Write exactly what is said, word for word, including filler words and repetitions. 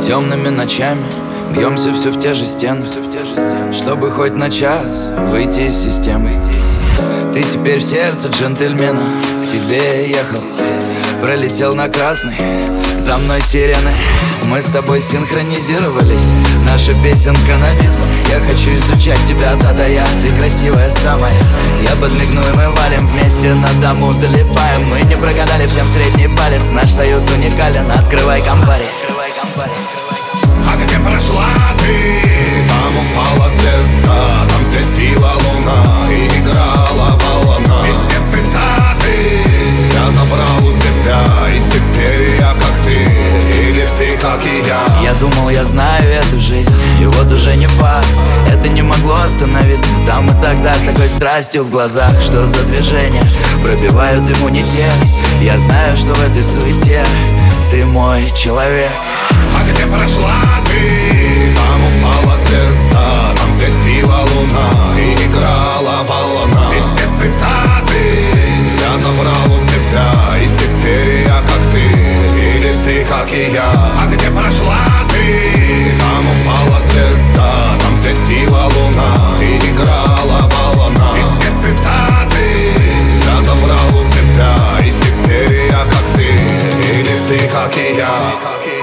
Темными ночами бьемся все в те же стены, чтобы хоть на час выйти из системы. Ты теперь в сердце джентльмена, к тебе я ехал, пролетел на красный, за мной сирены. Мы с тобой синхронизировались, наша песенка на бис. Я хочу изучать тебя да да я, ты красивая самая. Я подмигну и мы валим вместе, на дому залипаем. Мы не прогадали, всем средний палец, наш союз уникален. Открывай компари. А где прошла ты? Там упала звезда, там светила луна и играла волна. И все цитаты я забрал у тебя, и теперь я как ты, или ты как и я. Я думал, я знаю эту жизнь, и вот уже не факт. Это не могло остановиться там и тогда, с такой страстью в глазах. Что за движения пробивают иммунитет? Я знаю, что в этой суете ты мой человек. А где прошла ты? Там упала звезда, там светила луна и играла волна. И все цитаты я забрал у тебя, и теперь я как ты, или ты как и я. А где прошла ты? Там упала звезда, там светила луна и играла волна. И все цитаты я забрал у тебя, и теперь я как ты, или ты как и я.